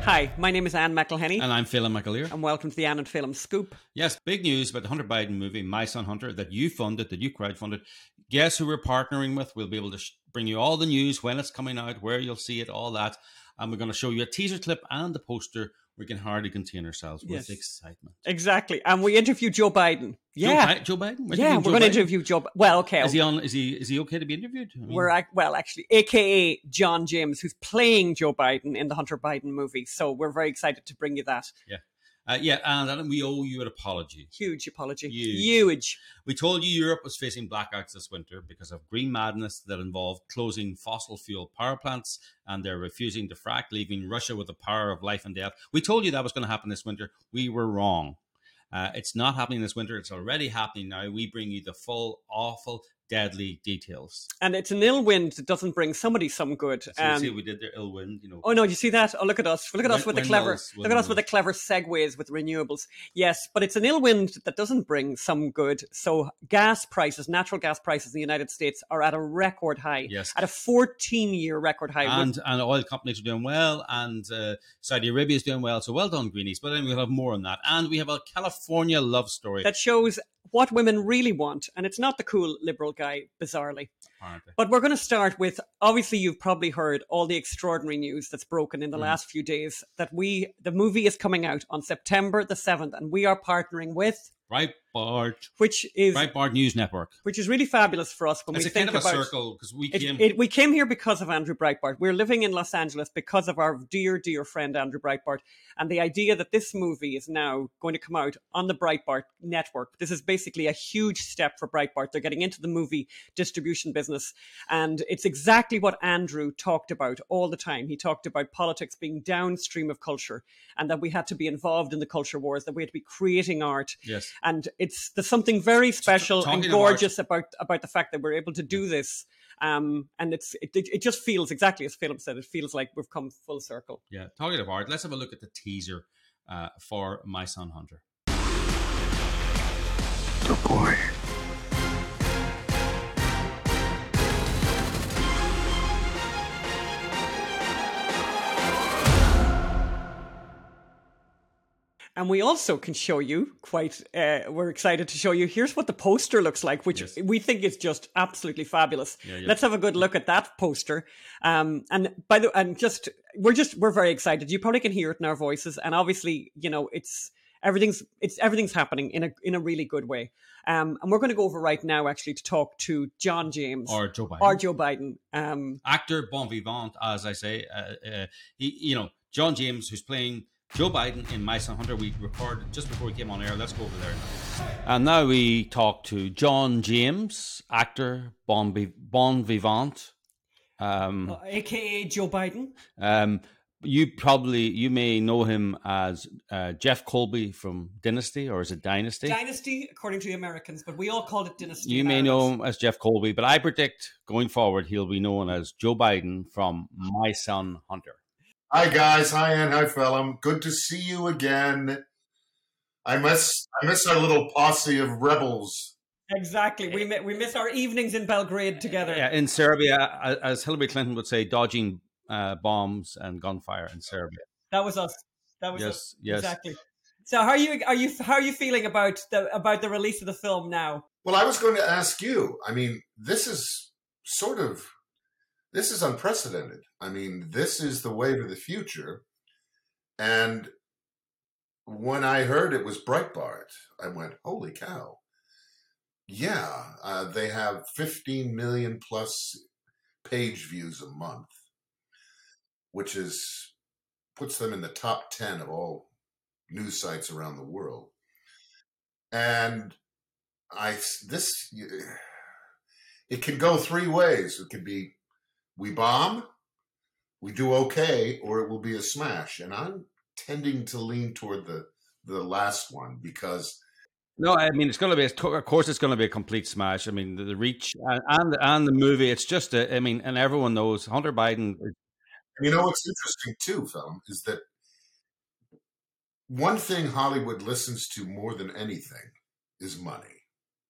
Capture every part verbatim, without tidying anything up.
Hi, my name is Anne McElhenney. And I'm Phelim McAleer. And welcome to the Anne and Phelim Scoop. Yes, big news about the Hunter Biden movie, My Son Hunter, that you funded, that you crowdfunded. Guess who we're partnering with? We'll be able to sh- bring you all the news, when it's coming out, where you'll see it, all that. And we're going to show you a teaser clip and the poster. We can hardly contain ourselves Yes. with excitement. Exactly. And we interviewed Joe Biden. Yeah. Joe, Joe Biden? We're yeah, we're going to interview Joe Biden. Well, okay. Is he on? Is he is he okay to be interviewed? I mean, we're Well, actually, A K A John James, who's playing Joe Biden in the Hunter Biden movie. So we're very excited to bring you that. Yeah. Uh, yeah, and we owe you an apology. Huge apology. Huge. Huge. We told you Europe was facing blackouts this winter because of green madness that involved closing fossil fuel power plants, and they're refusing to frack, leaving Russia with the power of life and death. We told you that was going to happen this winter. We were wrong. Uh, it's not happening this winter. It's already happening now. We bring you the full, awful, deadly details. And it's an ill wind that doesn't bring somebody some good. So um, see, we did their ill wind, you know. Oh no, you see that? Oh, look at us! Look at us with the clever. Windmills, look at us with the clever segues with renewables. Yes, but it's an ill wind that doesn't bring some good. So gas prices, natural gas prices in the United States are at a record high. Yes, at a fourteen-year record high. And with- and oil companies are doing well, and uh, Saudi Arabia is doing well. So well done, Greenies. But then we'll have more on that, and we have a California love story that shows what women really want, and it's not the cool liberal guy, bizarrely. Apparently. But we're going to start with, obviously you've probably heard all the extraordinary news that's broken in the mm. last few days, that we the movie is coming out on September the seventh, and we are partnering with Breitbart, which is Breitbart News Network, which is really fabulous for us when it's we a think kind of about a circle, because we it, came it, we came here because of Andrew Breitbart. We're living in Los Angeles because of our dear dear friend Andrew Breitbart, and the idea that this movie is now going to come out on the Breitbart network. This is basically a huge step for Breitbart. They're getting into the movie distribution business, and it's exactly what Andrew talked about all the time. He talked about politics being downstream of culture, and that we had to be involved in the culture wars, that we had to be creating art. Yes. And it's there's something very special Talking and gorgeous about about the fact that we're able to do this. Um, and it's it, it just feels exactly as Phelim said. It feels like we've come full circle. Yeah, talking of art, let's have a look at the teaser uh, for My Son Hunter. Good boy. And we also can show you quite, uh, we're excited to show you, here's what the poster looks like, which yes. we think is just absolutely fabulous. Yeah, yeah. Let's have a good look at that poster. Um, and by the and just, we're just, we're very excited. You probably can hear it in our voices. And obviously, you know, it's, everything's, it's, everything's happening in a, in a really good way. Um, and we're going to go over right now, actually, to talk to John James. Or Joe Biden. Or Joe Biden. Um, Actor bon vivant, as I say. Uh, uh, he, you know, John James, who's playing Joe Biden in My Son Hunter. We recorded just before we came on air. Let's go over there now. And now we talk to John James, actor, bon, bon vivant. Um, uh, A K A Joe Biden. Um, you probably, you may know him as uh, Jeff Colby from Dynasty, or is it Dynasty? Dynasty, according to the Americans, but we all called it Dynasty. You may know him as Jeff Colby, but I predict going forward he'll be known as Joe Biden from My Son Hunter. Hi guys, hi Ann, hi Phelim. Good to see you again. I miss I miss our little posse of rebels. Exactly, we we miss our evenings in Belgrade together. Yeah, in Serbia, as Hillary Clinton would say, dodging uh, bombs and gunfire in Serbia. That was us. That was yes, us. Yes, exactly. So, how are you? Are you? How are you feeling about the about the release of the film now? Well, I was going to ask you. I mean, this is sort of. This is unprecedented. I mean, this is the wave of the future. And when I heard it was Breitbart, I went, holy cow. Yeah, uh, they have fifteen million plus page views a month, which is puts them in the top ten of all news sites around the world. And I this it can go three ways. It could be we bomb, we do okay, or it will be a smash. And I'm tending to lean toward the the last one because. No, I mean it's going to be. Of course, it's going to be a complete smash. I mean the, the reach and, and and the movie. It's just. A, I mean, and everyone knows Hunter Biden. You know what's interesting too, Phelim, is that one thing Hollywood listens to more than anything is money.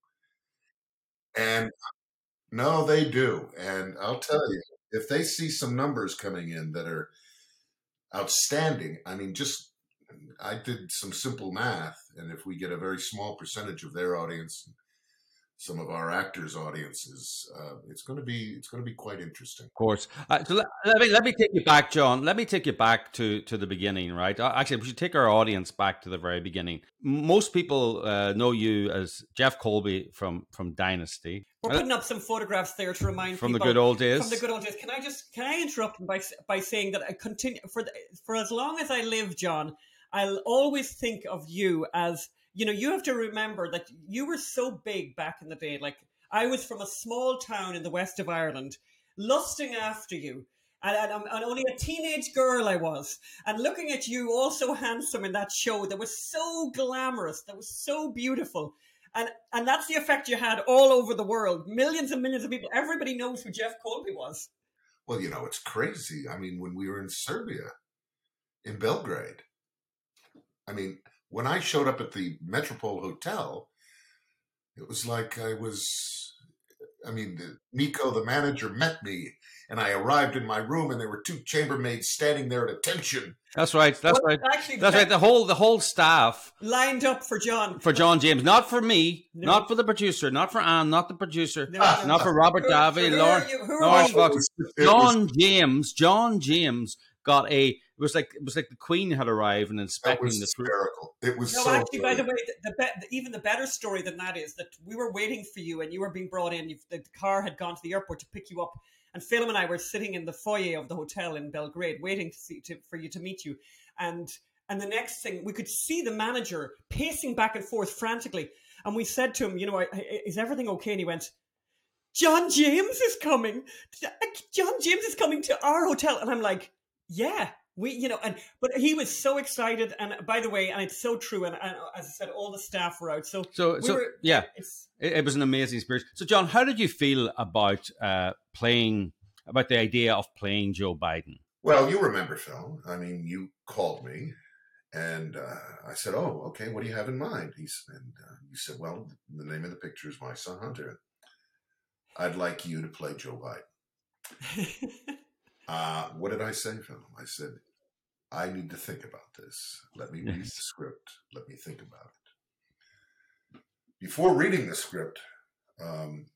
And no, they do. And I'll tell you. If they see some numbers coming in that are outstanding. I mean, just I did some simple math, and if we get a very small percentage of their audience, some of our actors' audiences, uh, it's going to be it's going to be quite interesting. Of course. Uh, so let, let me let me take you back, John. Let me take you back to to the beginning, right? Uh, Actually, we should take our audience back to the very beginning. Most people uh, know you as Jeff Colby from from Dynasty. We're putting up some photographs there to remind From the people good old days. From the good old days. Can I just can I interrupt by by saying that I continue for the, for as long as I live, John, I'll always think of you as, you know, you have to remember that you were so big back in the day. Like, I was from a small town in the west of Ireland, lusting after you. And, and, I'm- and only a teenage girl I was. And looking at you, all so handsome in that show that was so glamorous, that was so beautiful. And and that's the effect you had all over the world. Millions and millions of people. Everybody knows who Jeff Colby was. Well, you know, it's crazy. I mean, when we were in Serbia, in Belgrade, I mean, when I showed up at the Metropole Hotel, it was like I was, I mean, the, Miko, the manager, met me, and I arrived in my room, and there were two chambermaids standing there at attention. That's right. That's Well, right. actually, That's that- right. The whole the whole staff Lined up for John. for John James, not for me, No. not for the producer, not for Anne, not the producer, No, Ah, no. not for Robert Who- Davi, who are Lawrence, you- who are Lawrence you? Fox. It was- it John James. John James got a. It was like it was like the Queen had arrived and That inspecting was the troops. hysterical. It was No, so actually, by the brilliant. way, the, the, be- even the better story than that is that we were waiting for you and you were being brought in. You've, the car had gone to the airport to pick you up. And Philip and I were sitting in the foyer of the hotel in Belgrade waiting to see to, for you to meet you. And and the next thing, we could see the manager pacing back and forth frantically. And we said to him, you know, is everything okay? And he went, John James is coming. John James is coming to our hotel. And I'm like, yeah. We, you know, and but he was so excited, and by the way, and it's so true. And, and as I said, all the staff were out, so So, we so were, yeah, it's it, it was an amazing experience. So, John, how did you feel about uh, playing, about the idea of playing Joe Biden? Well, you remember, Phil. I mean, you called me, and uh, I said, "Oh, okay. What do you have in mind?" He said, and uh, you said, "Well, the name of the picture is my son Hunter. I'd like you to play Joe Biden." Uh, what did I say, Phil? I said, "I need to think about this. Let me read Yes. the script. Let me think about it." Before reading the script, um,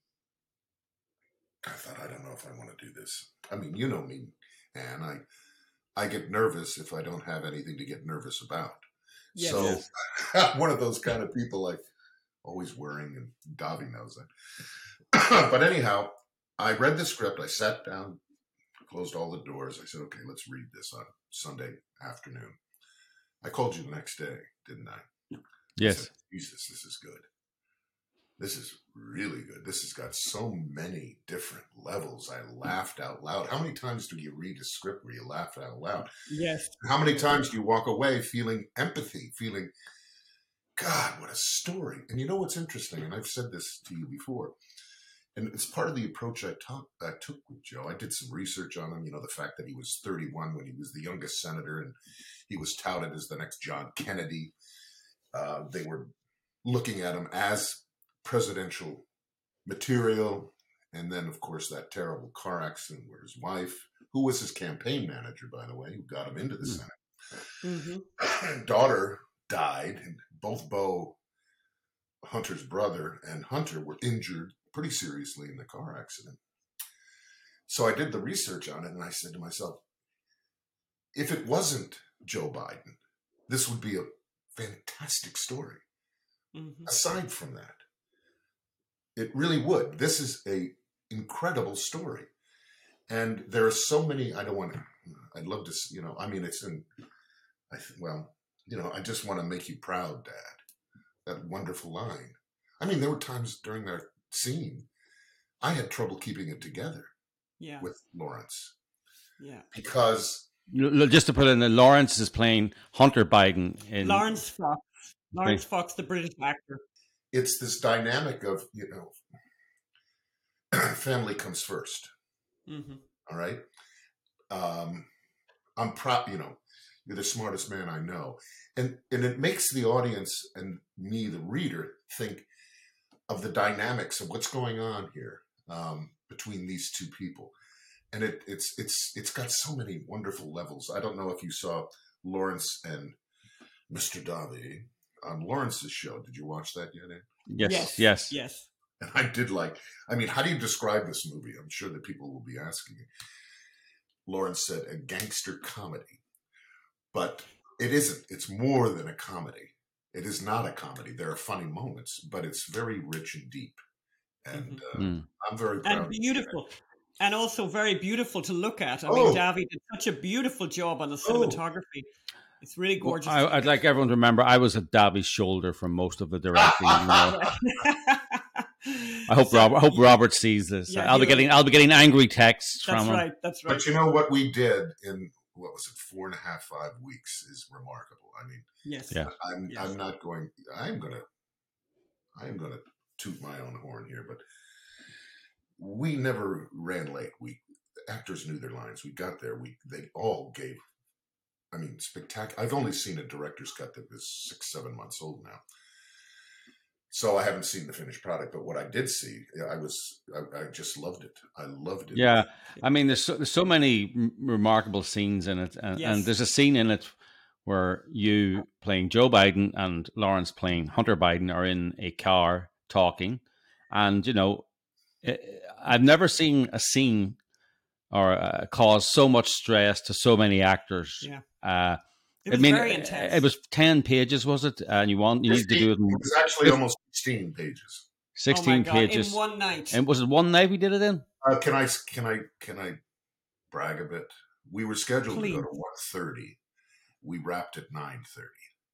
I thought, I don't know if I want to do this. I mean, you know me, Anne. I I get nervous if I don't have anything to get nervous about. Yes. So Yes. I'm one of those kind of people, like always worrying, and Davi knows that. But anyhow, I read the script. I sat down, closed all the doors. I said, okay, let's read this on Sunday afternoon. I called you the next day, didn't I? I Yes. said, Jesus, this is good. This is really good. This has got so many different levels. I laughed out loud. How many times do you read a script where you laugh out loud? yes, How many times do you walk away feeling empathy, feeling, God, what a story? And you know what's interesting, and I've said this to you before, and it's part of the approach I, talk, I took with Joe. I did some research on him, you know, the fact that he was thirty-one when he was the youngest senator, and he was touted as the next John Kennedy. Uh, they were looking at him as presidential material. And then, of course, that terrible car accident where his wife, who was his campaign manager, by the way, who got him into the Hmm. Senate, hmm daughter died, and both Bo, Hunter's brother, and Hunter were injured pretty seriously in the car accident. So I did the research on it, and I said to myself, if it wasn't Joe Biden, this would be a fantastic story. hmm Aside from that, it really would. This is a incredible story. And there are so many, I don't want to, I'd love to, you know, I mean, it's in, I th- well, you know, I just want to make you proud, Dad. That wonderful line. I mean, there were times during that scene, I had trouble keeping it together yeah, with Lawrence yeah. because, L- Just to put in, Lawrence is playing Hunter Biden in. Lawrence Fox, Lawrence Fox, the British actor. it's this dynamic of, you know, family comes first. hmm All right. Um, I'm proud, you know, you're the smartest man I know. And, and it makes the audience and me, the reader, think of the dynamics of what's going on here um, between these two people. and it it's it's it's got so many wonderful levels. I don't know if you saw Lawrence and Mister Davi on Lawrence's show. Did you watch that yet, Ed? Yes, Yes. yes. Yes. And I did like, I mean, how do you describe this movie? I'm sure that people will be asking. Lawrence said a gangster comedy, but it isn't. It's more than a comedy. It is not a comedy. There are funny moments, but it's very rich and deep. And Mm-hmm. uh, Mm. I'm very proud. And beautiful. And also very beautiful to look at. I Oh. mean, Davi did such a beautiful job on the Oh. cinematography. It's really Well, gorgeous. I, I'd like everyone to remember I was at Davi's shoulder for most of the directing. You know. I hope So, Robert. I hope you- Robert sees this. Yeah, I'll be you- getting. I'll be getting angry texts That's from him. right. That's right. But you know what we did in, what was it, four and a half, five weeks is remarkable. I mean, Yes. Yeah. I'm Yes. I'm not going. I'm gonna. I'm gonna toot my own horn here, but we never ran late. We the actors knew their lines. We got there. We they all gave. I mean, spectacular. I've only seen a director's cut that is six, seven months old now, so I haven't seen the finished product. But what I did see, I was I, I just loved it. I loved it. Yeah, I mean, there's so, there's so many m- remarkable scenes in it, and, Yes. and there's a scene in it where you playing Joe Biden and Lawrence playing Hunter Biden are in a car talking, and you know, I- I've never seen a scene or uh, cause so much stress to so many actors. Yeah. Uh, It was I mean, very intense. it was ten pages, was it? And you want you need to do it in It was actually almost sixteen pages. sixteen oh my God, pages. in one night. And was it one night we did it in? Uh, can I can I can I brag a bit? We were scheduled Please. to go to one thirty. We wrapped at nine thirty.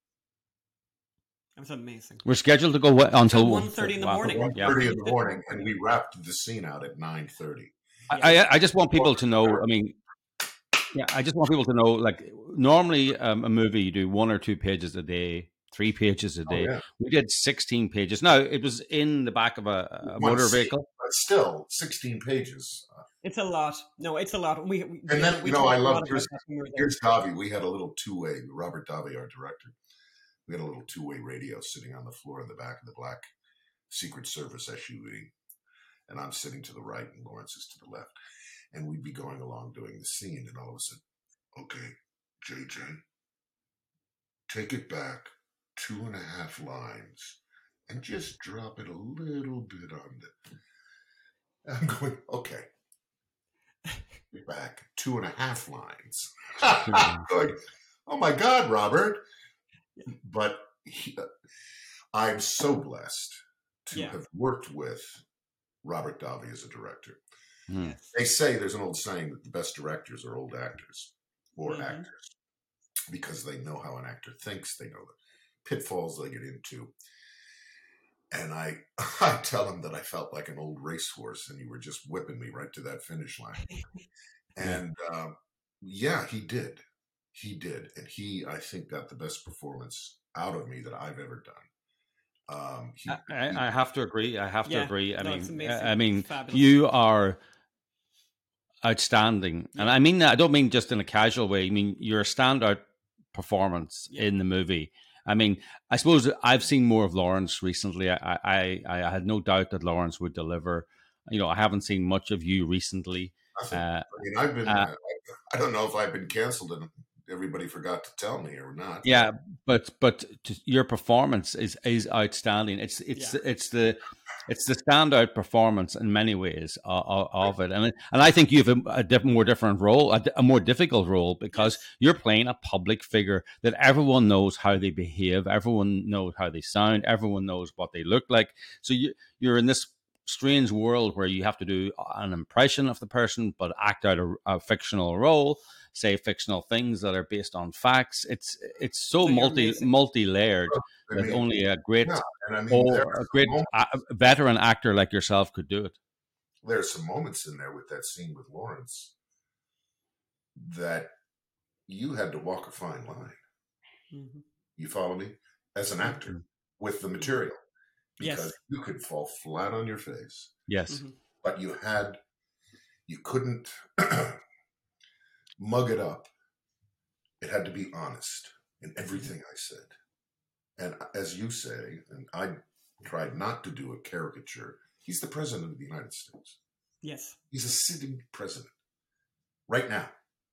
It was amazing. We're scheduled to go what, until one thirty in the wow. morning. One Yeah. thirty in the morning, and we wrapped the scene out at nine thirty. I, I, I just want people to know. I mean, yeah, I just want people to know. Like, normally, um, a movie you do one or two pages a day, three pages a Oh, day. yeah. We did sixteen pages. Now it was in the back of a, a One motor scene, vehicle. but still sixteen pages. Uh, It's a lot. No, it's a lot. We, we And then, we you know, talked I a love- lot about here's- that when we were there. Here's Davi. We had a little two way. Robert Davi, our director, we had a little two way radio sitting on the floor in the back of the black Secret Service S U V, and I'm sitting to the right, and Lawrence is to the left, and we'd be going along doing the scene, and all of a sudden, okay, J J, take it back two and a half lines, and just drop it a little bit on the. I'm going, okay. Back two and a half lines. Going, oh my God, Robert. But he, I'm so blessed to Yeah. have worked with Robert Davi as a director. Hmm. Yes. They say there's an old saying that the best directors are old actors or Mhm. actors because they know how an actor thinks, they know the pitfalls they get into. And I, I tell them that I felt like an old racehorse, and you were just whipping me right to that finish line. And uh, yeah, he did. He did. And he, I think, got the best performance out of me that I've ever done. Um, he, I, I I have to agree. I have to Yeah. agree. I No, it's mean, amazing. I mean, Fabulous. you are outstanding, and Yeah. I mean that. I don't mean just in a casual way. I mean you're a standout performance Yeah. in the movie. I mean, I suppose I've seen more of Lawrence recently. I, I, I had no doubt that Lawrence would deliver. You know, I haven't seen much of you recently. nothing. Uh, I mean, I've been, uh, uh, I don't know if I've been canceled and everybody forgot to tell me or not. yeah, but but to, your performance is is outstanding. It's it's Yeah. it's the it's the standout performance in many ways of, of it, and and I think you have a, a diff, more different role, a, a more difficult role, because Yes. you're playing a public figure that everyone knows how they behave, everyone knows how they sound, everyone knows what they look like. So you you're in this strange world where you have to do an impression of the person, but act out a, a fictional role, say fictional things that are based on facts. It's it's so No, you're multi amazing. multi layered I that mean, only a great yeah, and I mean, or there a are great some a veteran actor like yourself could do it. there are some moments in there with that scene with Lawrence that you had to walk a fine line. Mhm. You follow me? As an actor with the material. Because Yes. you could fall flat on your face, Yes. Mhm. but you had, you couldn't mug it up. It had to be honest in everything I said. And as you say, and I tried not to do a caricature, he's the president of the United States. Yes. He's a sitting president. right now.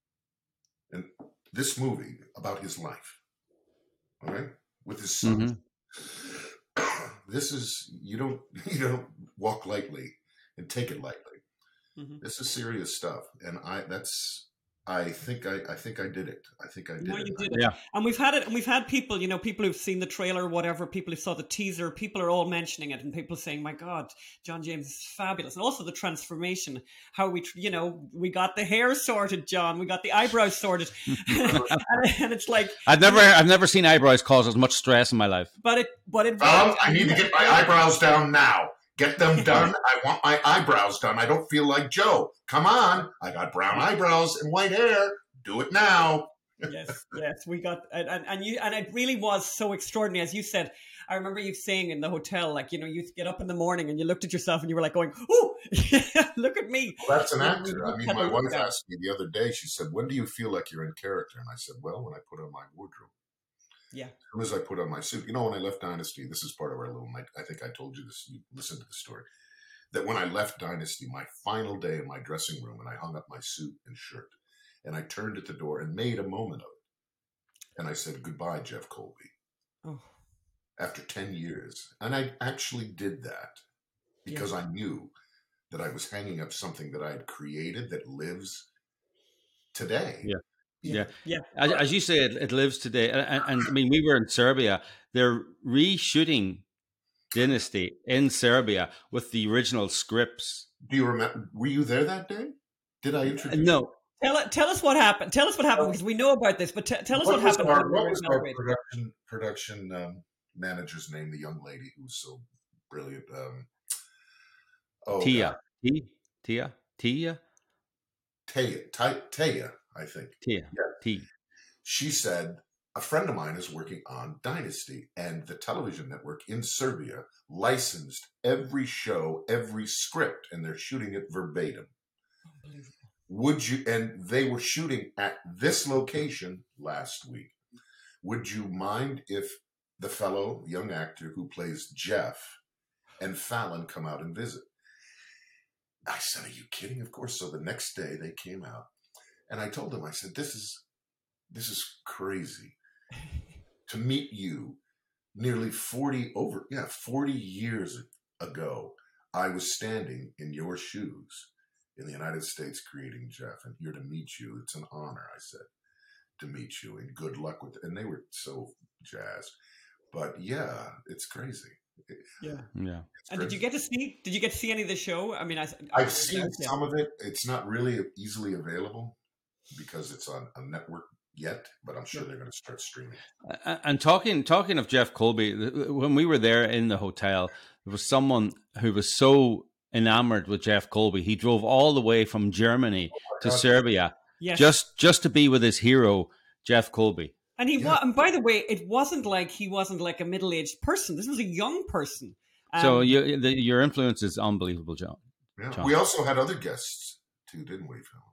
And this movie about his life, all right, with his son. Mm-hmm. This is, you don't, you don't walk lightly and take it lightly. Mm-hmm. This is serious stuff. And I, that's, I think I, I think I did it. I think I did no, it. You did I, it. Yeah. And we've had it, and we've had people, you know, people who've seen the trailer or whatever, people who saw the teaser, people are all mentioning it, and people saying, my God, John James is fabulous. And also the transformation, how we, you know, we got the hair sorted, John, we got the eyebrows sorted. and, and it's like, I've never, I've never seen eyebrows cause as much stress in my life. But it, but it, um, I need to get my eyebrows down now. Get them done. I want my eyebrows done. I don't feel like Joe. Come on. I got brown eyebrows and white hair. Do it now. yes, yes, we got, and, and you, and it really was so extraordinary, as you said. I remember you saying in the hotel, like, you know, you get up in the morning and you looked at yourself and you were like going, "Oh, look at me." Well, that's an actor. I mean, my wife asked me the other day. She said, "When do you feel like you're in character?" And I said, "Well, when I put on my wardrobe." Yeah. As soon as I put on my suit, you know, when I left Dynasty, this is part of our little night. I think I told you this. You listened to the story. That when I left Dynasty, my final day in my dressing room, and I hung up my suit and shirt. And I turned at the door and made a moment of it. And I said, "Goodbye, Jeff Colby." Oh. After ten years. And I actually did that because yeah. I knew that I was hanging up something that I had created that lives today. Yeah. Yeah. Yeah. As, as you say, it, it lives today. And, and, and I mean, we were in Serbia. They're reshooting Dynasty in Serbia with the original scripts. Do you remember? Were you there that day? Did I introduce uh, No. you? Tell, tell us what happened. Tell us what happened, because we know about this, but t- tell us what, what happened. Our, what was our production, production um, manager's name, the young lady who was so brilliant? Um, oh, Tia. T- Tia? Tia? Taya. Taya, I think. Tia. Yeah. T. She said, a friend of mine is working on Dynasty, and the television network in Serbia licensed every show, every script, and they're shooting it verbatim. Unbelievable. Would you, and they were shooting at this location last week. Would you mind if the fellow young actor who plays Jeff and Fallon come out and visit? I said, "Are you kidding?" Of course. So the next day they came out, and I told them, I said, this is, this is crazy to meet you nearly forty over, yeah, forty years ago. I was standing in your shoes in the United States creating Jeff, and here to meet you. It's an honor," I said, "to meet you, and good luck with it." And they were so jazzed. But yeah, it's crazy. Yeah, yeah. And did you get to see? Did you get to see any of the show? I mean, I, I've seen some of it. It's not really easily available because it's on a network yet, but I'm sure yeah. they're going to start streaming. Uh, and talking talking of Jeff Colby, when we were there in the hotel, there was someone who was so enamored with Jeff Colby, he drove all the way from Germany oh to God. Serbia yes. just just to be with his hero, Jeff Colby. And he yeah. and by the way, it wasn't like he wasn't like a middle-aged person. This was a young person. Um, so you, the, your influence is unbelievable, John. Yeah. John. We also had other guests too, didn't we, Phil?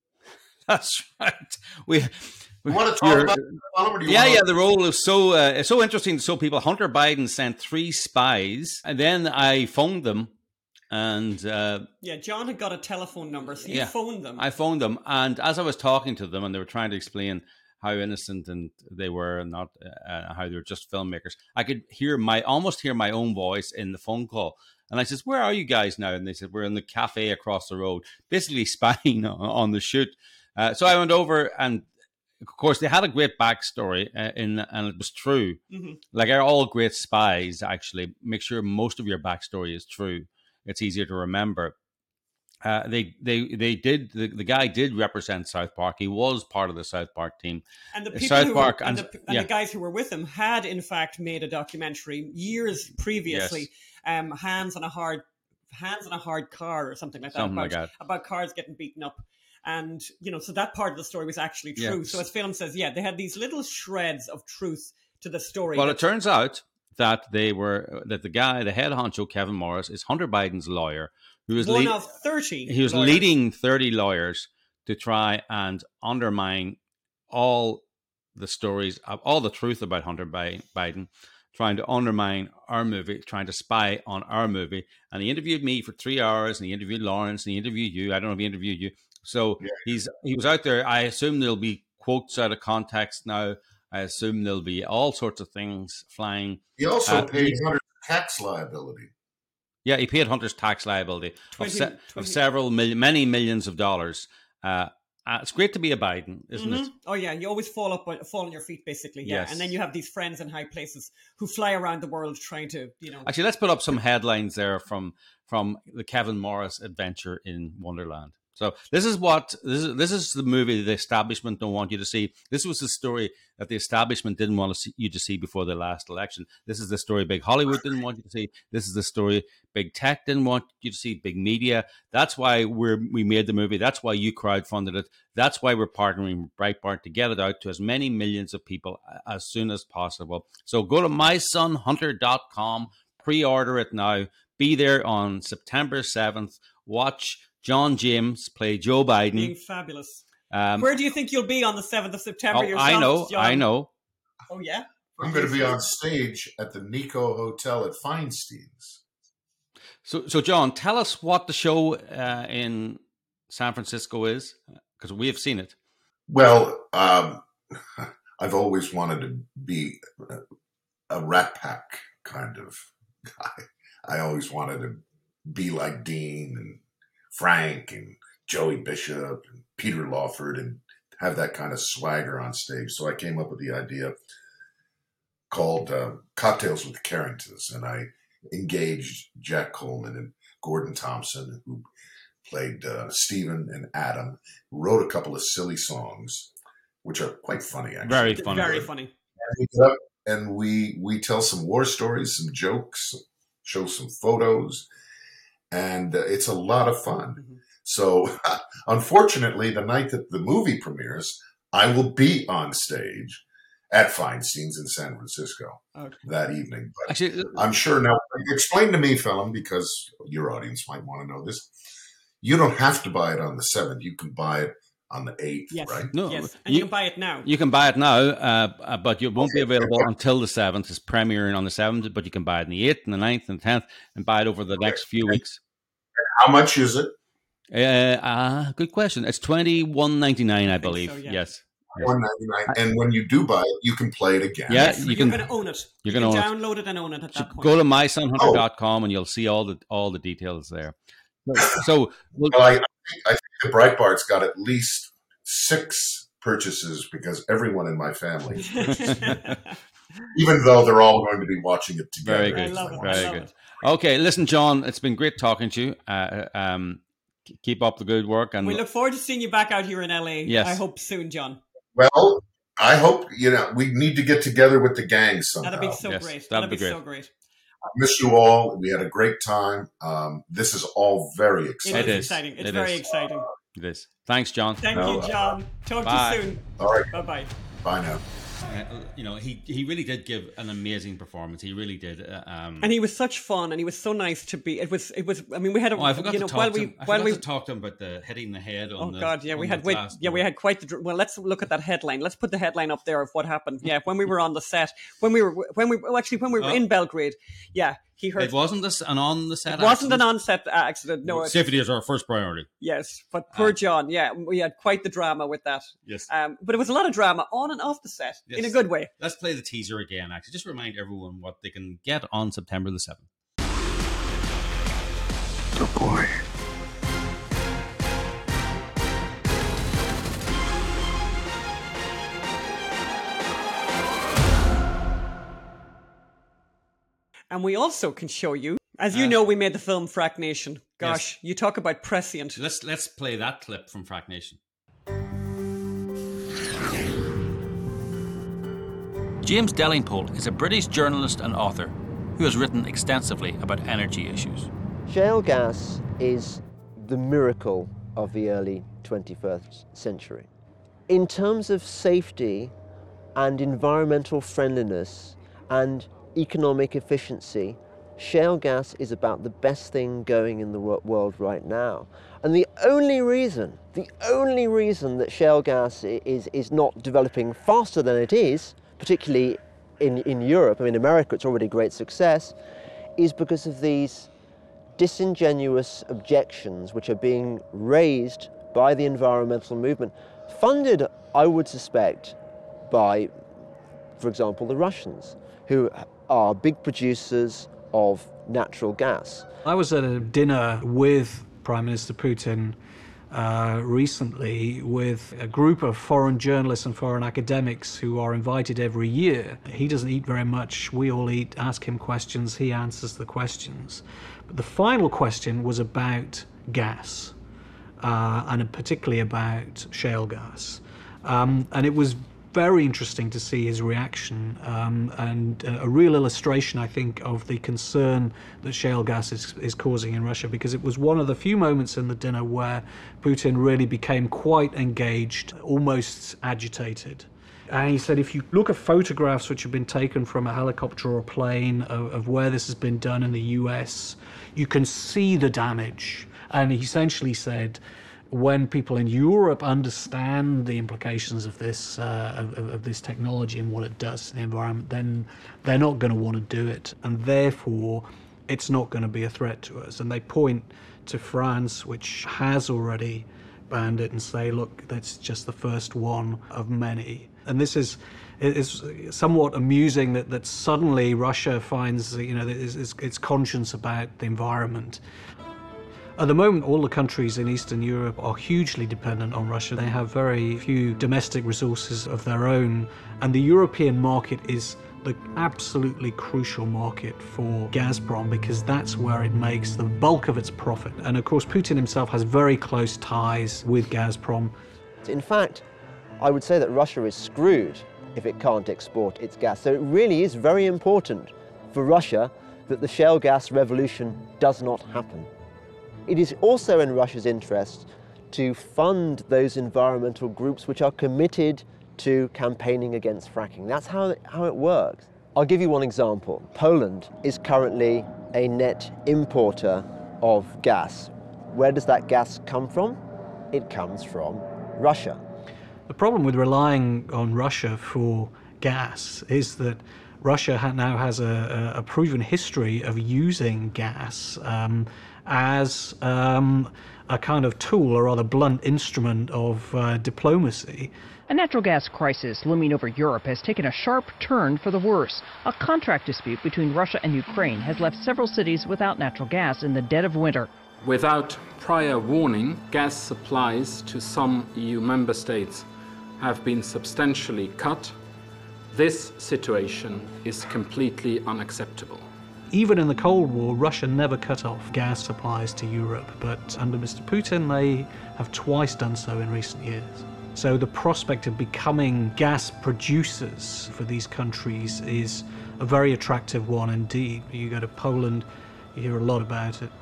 That's right. We. You want to talk about it? Yeah, yeah. The role is so uh, it's so interesting to show people. Hunter Biden sent three spies, and then I phoned them. And uh, yeah, John had got a telephone number, so you yeah, phoned them. I phoned them, and as I was talking to them, and they were trying to explain how innocent and they were, and not uh, how they were just filmmakers, I could hear my almost hear my own voice in the phone call. And I said, "Where are you guys now?" And they said, "We're in the cafe across the road," basically spying on the shoot. Uh, so I went over, and of course, they had a great backstory, uh, in, and it was true. Mm-hmm. Like all great spies, actually, make sure most of your backstory is true. It's easier to remember. Uh, they they they did the, the guy did represent South Park. He was part of the South Park team. And the people South who Park were, and, and, the, and yeah. the guys who were with him had in fact made a documentary years previously. Yes. Um, hands on a hard hands on a hard car or something like that. Something about, like that. about cars getting beaten up. And you know, so that part of the story was actually true. Yes. So as Phelim says, yeah, they had these little shreds of truth to the story. Well, it turns out that they were that the guy, the head honcho, Kevin Morris, is Hunter Biden's lawyer. Who was one lead, of thirty. He was lawyers. leading thirty lawyers to try and undermine all the stories, all the truth about Hunter Biden, trying to undermine our movie, trying to spy on our movie. And he interviewed me for three hours, and he interviewed Lawrence, and he interviewed you. I don't know if he interviewed you. So Yeah. he's he was out there. I assume there'll be quotes out of context now. I assume there'll be all sorts of things flying. He also Uh, paid he- Hunter's tax liability. Yeah, he paid Hunter's tax liability of, twenty, se- of twenty several million, many millions of dollars. Uh, uh, it's great to be a Biden, isn't Mhm. it? Oh yeah, you always fall up, fall on your feet, basically. Yeah, Yes. and then you have these friends in high places who fly around the world trying to, you know. Actually, let's put up some headlines there from from the Kevin Morris adventure in Wonderland. So this is what this is. This is the movie the establishment don't want you to see. This was the story that the establishment didn't want to see, you to see before the last election. This is the story big Hollywood didn't want you to see. This is the story big tech didn't want you to see. Big media. That's why we're we made the movie. That's why you crowdfunded it. That's why we're partnering with Breitbart to get it out to as many millions of people as soon as possible. So go to my son hunter dot com, pre-order it now. Be there on September seventh. Watch John James play Joe Biden. Being fabulous. Um, Where do you think you'll be on the seventh of September oh, yourself, I know, John? I know. Oh, yeah? I'm going to be on stage at the Nico Hotel at Feinstein's. So, so John, tell us what the show uh, in San Francisco is, because we have seen it. Well, um, I've always wanted to be a Rat Pack kind of guy. I always wanted to be like Dean and Frank and Joey Bishop and Peter Lawford and have that kind of swagger on stage. So I came up with the idea called uh, Cocktails with the Carringtons, and I engaged Jack Coleman and Gordon Thompson, who played uh, Stephen and Adam, wrote a couple of silly songs, which are quite funny, actually. Very funny. Very funny. And we we tell some war stories, some jokes, show some photos, and uh, it's a lot of fun. Mm-hmm. So, unfortunately, the night that the movie premieres, I will be on stage at Feinstein's in San Francisco Okay. that evening. But Actually, I'm sure now, explain to me, Phelim, because your audience might want to know this. You don't have to buy it on the seventh. You can buy it on the eighth, Yes. right? no, Yes, and you, you, can buy it now. you can buy it now, uh, uh, but it won't be Okay. available until the seventh. It's premiering on the seventh, but you can buy it on the eighth and the ninth and the tenth and buy it over the next few weeks. How much is it? Uh, uh, good question. It's twenty-one ninety-nine, I, I think believe. so, yeah. Yes. one ninety-nine. And when you do buy it, you can play it again. Yeah, Yes, you you're can- going to own it. you're You gonna can own it. download it and own it at So that point. go to my son hunter dot com and you'll see all the all the details there. So, so we'll, Well, I, I think I think the Breitbart's got at least six purchases because everyone in my family, even though they're all going to be watching it together. Very I good. love it. Very I love good. it. Okay, listen, John, it's been great talking to you. Uh, um, keep up the good work, and We look forward to seeing you back out here in L A. Yes. I hope soon, John. Well, I hope, you know, we need to get together with the gang somehow. That'd be so Yes, great. that'd That'd be be great. so great. I miss you all. We had a great time. Um, this is all very It exciting. It is is. exciting. It's It very is. exciting. it is. Thanks, John. Thank No, you, John. Talk Bye. to you soon. All right. Bye-bye. Bye now. Uh, you know, he he really did give an amazing performance. He really did. Uh, um, And he was such fun, and he was so nice to be. It was, it was. I mean, we had a, oh, I forgot you to know, talk while to we, him. I while forgot we, to talk to him about the hitting the head on oh the. god, yeah, we on had, the wait, glass yeah, we door. had quite the. dr- Well, let's look at that headline. Let's put the headline up there of what happened. Yeah, when we were on the set, when we were, when we, oh, actually, when we were Oh. in Belgrade, yeah, he heard. It wasn't this an on the set. It wasn't an accident? on-set accident. No, it, Safety is our first priority. yes, but poor Ah. John. Yeah, we had quite the drama with that. Yes. Um, but it was a lot of drama on and off the set in a Yes. good way. Let's play the teaser again. Actually, just remind everyone what they can get on September the seventh. Good boy. And we also can show you, as you Uh, know, we made the film Frack Nation. Gosh, Yes. you talk about prescient. Let's let's play that clip from Frack Nation. James Delingpole is a British journalist and author who has written extensively about energy issues. Shale gas is the miracle of the early twenty-first century. In terms of safety and environmental friendliness and economic efficiency, shale gas is about the best thing going in the wo- world right now. And the only reason, the only reason that shale gas i- is, is not developing faster than it is, particularly in, in Europe, I mean, America, it's already a great success, is because of these disingenuous objections which are being raised by the environmental movement, funded, I would suspect, by, for example, the Russians, who are big producers of natural gas. I was at a dinner with Prime Minister Putin uh, recently with a group of foreign journalists and foreign academics who are invited every year. He doesn't eat very much. We all eat, ask him questions, he answers the questions. But the final question was about gas, uh, and particularly about shale gas. Um, and it was very interesting to see his reaction, um, and uh, a real illustration, I think, of the concern that shale gas is, is causing in Russia, because it was one of the few moments in the dinner where Putin really became quite engaged, almost agitated. And he said, if you look at photographs which have been taken from a helicopter or a plane of, of where this has been done in the U S, you can see the damage. And he essentially said, when people in Europe understand the implications of this uh, of, of this technology and what it does to the environment, then they're not going to want to do it, and therefore it's not going to be a threat to us. And they point to France, which has already banned it, and say, look, that's just the first one of many. And this is is somewhat amusing that, that suddenly Russia finds, you know, its, its conscience about the environment. At the moment, all the countries in Eastern Europe are hugely dependent on Russia. They have very few domestic resources of their own, and the European market is the absolutely crucial market for Gazprom, because that's where it makes the bulk of its profit. And of course, Putin himself has very close ties with Gazprom. In fact, I would say that Russia is screwed if it can't export its gas. So it really is very important for Russia that the shale gas revolution does not happen. It is also in Russia's interest to fund those environmental groups which are committed to campaigning against fracking. That's how it, how it works. I'll give you one example. Poland is currently a net importer of gas. Where does that gas come from? It comes from Russia. The problem with relying on Russia for gas is that Russia now has a, a proven history of using gas um, as um, a kind of tool, or rather blunt instrument of uh, diplomacy. A natural gas crisis looming over Europe has taken a sharp turn for the worse. A contract dispute between Russia and Ukraine has left several cities without natural gas in the dead of winter. Without prior warning, gas supplies to some E U member states have been substantially cut. This situation is completely unacceptable. Even in the Cold War, Russia never cut off gas supplies to Europe, but under Mister Putin, they have twice done so in recent years. So the prospect of becoming gas producers for these countries is a very attractive one indeed. You go to Poland, you hear a lot about it.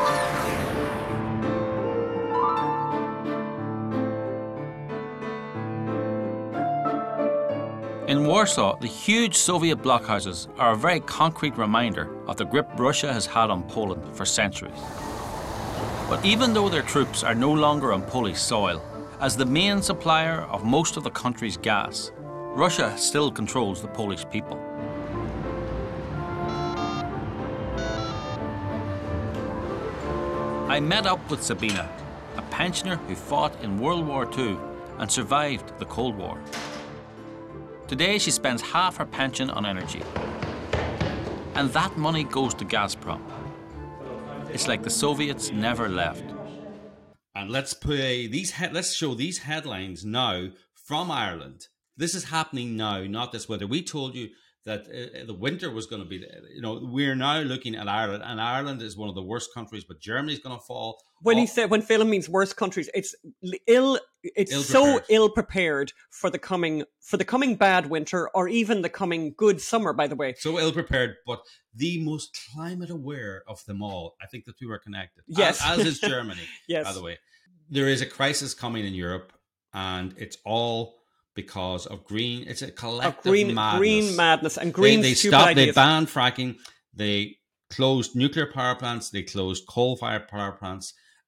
In Warsaw, the huge Soviet blockhouses are a very concrete reminder of the grip Russia has had on Poland for centuries. But even though their troops are no longer on Polish soil, as the main supplier of most of the country's gas, Russia still controls the Polish people. I met up with Sabina, a pensioner who fought in World War Two and survived the Cold War. Today she spends half her pension on energy. And that money goes to Gazprom. It's like the Soviets never left. And let's play these he- let's show these headlines now from Ireland. This is happening now, not this winter. We told you that uh, the winter was going to be, you know, we're now looking at Ireland, and Ireland is one of the worst countries, but Germany's going to fall. When off. he said, when Phelan means worst countries, it's ill, it's so ill prepared for the coming, for the coming bad winter, or even the coming good summer, by the way. So ill prepared, but the most climate aware of them all. I think the two are connected. Yes. As, as is Germany, yes. By the way. There is a crisis coming in Europe, and it's all because of green. It's a collective of green, madness. Green madness and green they, they stupid stopped, ideas. They banned fracking. They closed nuclear power plants. They closed coal-fired power plants.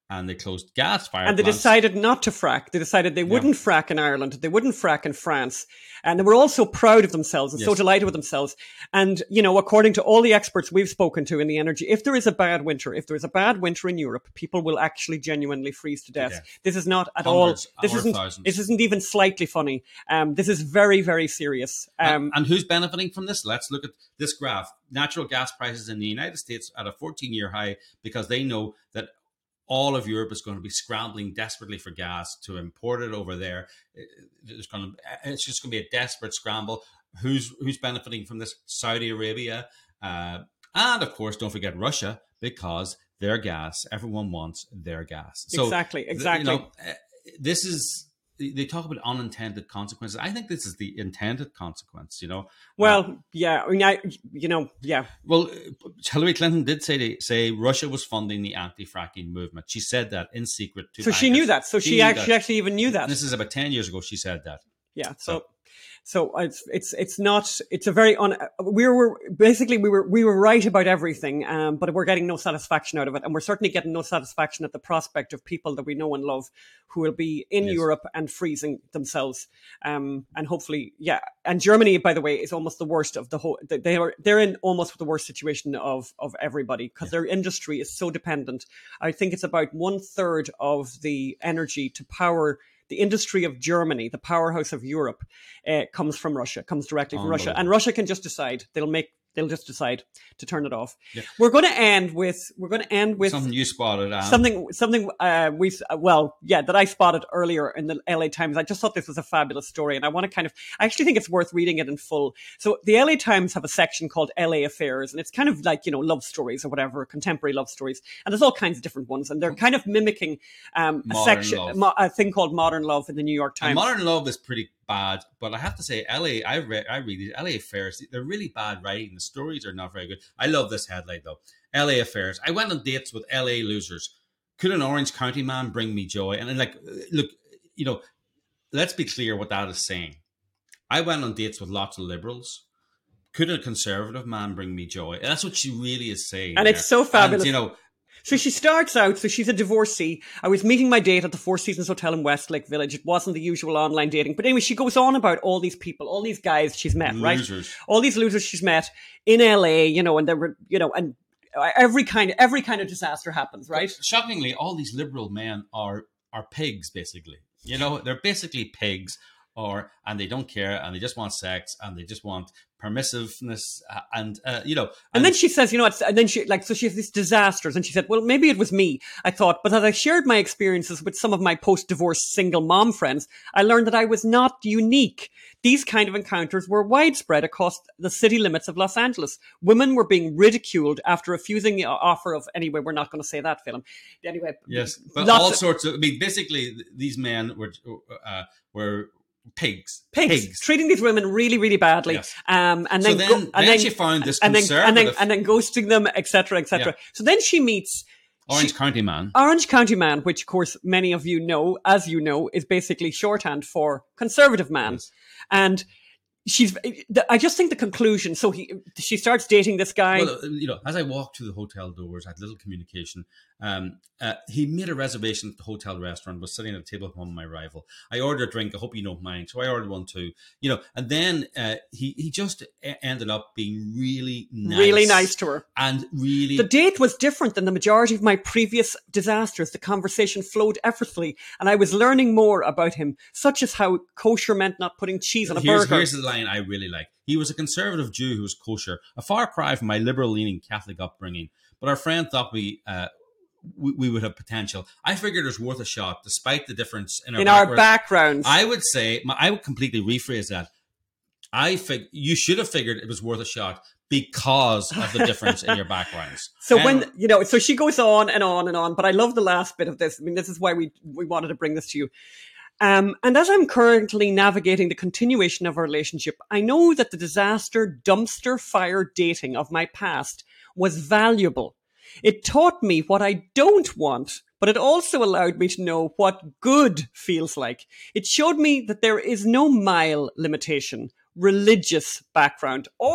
and they closed gas fire And they plants. decided not to frack. They decided they wouldn't yeah. frack in Ireland. They wouldn't frack in France. And they were all so proud of themselves and yes. so delighted with themselves. And, you know, according to all the experts we've spoken to in the energy, if there is a bad winter, if there is a bad winter in Europe, people will actually genuinely freeze to death. Yeah. This is not at Hundreds, all, this isn't, thousands. this isn't even slightly funny. Um, this is very, very serious. Um, and, and who's benefiting from this? Let's look at this graph. Natural gas prices in the United States at a fourteen-year high because they know that all of Europe is going to be scrambling desperately for gas to import it over there. It's going to, it's just going to be a desperate scramble. Who's who's benefiting from this? Saudi Arabia, uh, and of course, don't forget Russia, because their gas. Everyone wants their gas. So, exactly, exactly. You know, this is. They talk about unintended consequences. I think this is the intended consequence, you know. Well, uh, yeah, I mean, I, you know, yeah. Well, Hillary Clinton did say to, say Russia was funding the anti-fracking movement. She said that in secret to So bankers. She knew that. So she, she actually, that. actually even knew that. And this is about ten years ago she said that. Yeah, so... so. So it's it's it's not it's a very un, we were basically we were we were right about everything, um, but we're getting no satisfaction out of it, and we're certainly getting no satisfaction at the prospect of people that we know and love who will be in yes. Europe and freezing themselves, um, and hopefully, yeah. And Germany, by the way, is almost the worst of the whole. They are they're in almost the worst situation of of everybody because yeah. their industry is so dependent. I think it's about one third of the energy to power. The industry of Germany, the powerhouse of Europe, uh, comes from Russia, comes directly from Russia. And Russia can just decide. They'll make, they'll just decide to turn it off. Yeah. We're going to end with, we're going to end with something you spotted. Um. Something, something uh, we've, uh, well, yeah, that I spotted earlier in the L A Times. I just thought this was a fabulous story. And I want to kind of, I actually think it's worth reading it in full. So the L A Times have a section called L A Affairs. And it's kind of like, you know, love stories or whatever, contemporary love stories. And there's all kinds of different ones. And they're kind of mimicking um, a section, mo- a thing called Modern Love in the New York Times. And Modern Love is pretty bad, but I have to say, L A, I read, I read these L A Affairs. They're really bad writing. The stories are not very good. I love this headline though. L A Affairs. I went on dates with L A losers. Could an Orange County man bring me joy? And like, look, you know, let's be clear what that is saying. I went on dates with lots of liberals. Could a conservative man bring me joy? And that's what she really is saying. And there. It's so fabulous. And, you know. So she starts out, so she's a divorcee. I was meeting my date at the Four Seasons Hotel in Westlake Village. It wasn't the usual online dating. But anyway, she goes on about all these people, all these guys she's met, losers. right? All these losers she's met in L A, you know, and they were, you know, and every kind of, every kind of disaster happens, right? But shockingly, all these liberal men are are pigs, basically. You know, they're basically pigs. Or and they don't care, and they just want sex, and they just want permissiveness, uh, and uh, you know. And, and then she says, you know, it's, and then she like so she has these disasters, and she said, well, maybe it was me. I thought, but as I shared my experiences with some of my post-divorce single mom friends, I learned that I was not unique. These kind of encounters were widespread across the city limits of Los Angeles. Women were being ridiculed after refusing the offer of anyway. We're not going to say that film anyway. Yes, but all of, sorts of. I mean, basically, these men were uh, were. Pigs. pigs, pigs, treating these women really, really badly, yes. um, and then, so then, go, and then, then she found this and conservative, then, and then and then ghosting them, et cetera, et cetera. Yeah. So then she meets Orange she, County Man. Orange County Man, which of course many of you know, as you know, is basically shorthand for conservative man, yes. and. She's. I just think the conclusion. So he, she starts dating this guy. Well, you know, as I walked through the hotel doors, I had little communication. Um, uh, he made a reservation at the hotel restaurant. Was sitting at a table with one of my rival. I ordered a drink. I hope you don't mind. So I ordered one too. You know, and then uh, he he just ended up being really nice, really nice to her, and really the date was different than the majority of my previous disasters. The conversation flowed effortlessly, and I was learning more about him, such as how kosher meant not putting cheese on a here's, burger. Here's the line I really like. He was a conservative Jew who was kosher, a far cry from my liberal-leaning Catholic upbringing. But our friend thought we, uh, we we would have potential. I figured it was worth a shot, despite the difference in our in background. our backgrounds. I would say, I would completely rephrase that. I fig- you should have figured it was worth a shot because of the difference in your backgrounds. So um, when, you know, so she goes on and on and on, but I love the last bit of this. I mean, this is why we we wanted to bring this to you. Um, and as I'm currently navigating the continuation of our relationship, I know that the disaster dumpster fire dating of my past was valuable. It taught me what I don't want, but it also allowed me to know what good feels like. It showed me that there is no mile limitation, religious background, or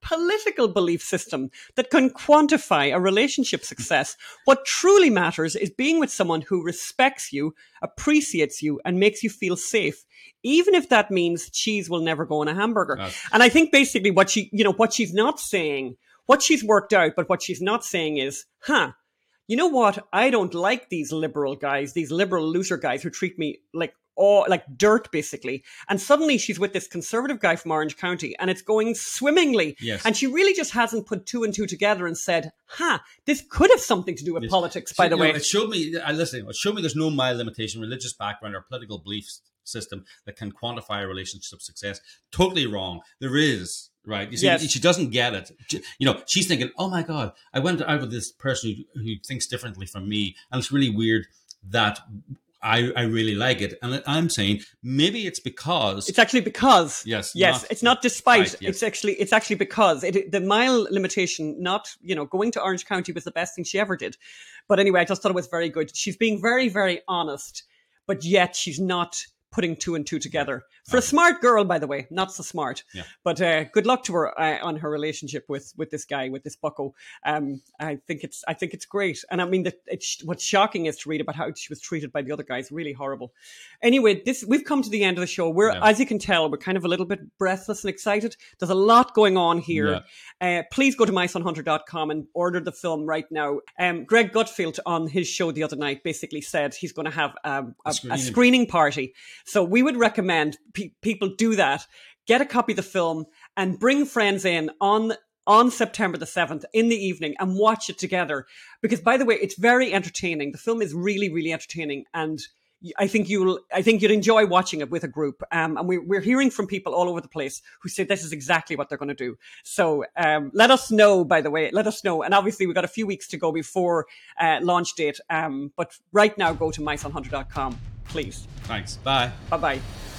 political belief system that can quantify a relationship success. What truly matters is being with someone who respects you, appreciates you, and makes you feel safe, even if that means cheese will never go on a hamburger. That's- And I think basically what she, you know, what she's not saying, what she's worked out, but what she's not saying is, huh, you know what? I don't like these liberal guys, these liberal loser guys who treat me like oh, like dirt, basically. And suddenly she's with this conservative guy from Orange County, and it's going swimmingly. Yes. And she really just hasn't put two and two together and said, huh, this could have something to do with Yes. politics, by See, the you way. know, it showed me, I listen, it showed me there's no mild limitation, religious background, or political belief system that can quantify a relationship success. Totally wrong. There is, right? You see, Yes. she doesn't get it. She- you know, she's thinking, oh my God, I went out with this person who, who thinks differently from me, and it's really weird that I, I really like it. And I'm saying maybe it's because It's actually because. Yes, Yes. not It's not despite. despite, yes. It's actually, it's actually because it, the mile limitation, not, you know, going to Orange County was the best thing she ever did. But anyway, I just thought it was very good. She's being very, very honest, but yet she's not putting two and two together. For a smart girl, by the way, not so smart. Yeah. But uh, good luck to her uh, on her relationship with with this guy, with this bucko. Um, I think it's I think it's great. And I mean, the, it's, what's shocking is to read about how she was treated by the other guys. Really horrible. Anyway, this we've come to the end of the show. We're, Yeah. as you can tell, we're kind of a little bit breathless and excited. There's a lot going on here. Uh, please go to my son hunter dot com and order the film right now. Um, Greg Gutfield on his show the other night basically said he's going to have um, a, a, screening. screening party. So we would recommend pe- people do that. Get a copy of the film and bring friends in on on September the seventh in the evening and watch it together. Because, by the way, it's very entertaining. The film is really, really entertaining, and I think you'll, I think you'd enjoy watching it with a group. Um, and we, we're hearing from people all over the place who say this is exactly what they're going to do. So um, let us know, by the way, let us know. And obviously we've got a few weeks to go before uh, launch date. Um, but right now, go to my son hunter dot com, please. Thanks. Bye. Bye-bye.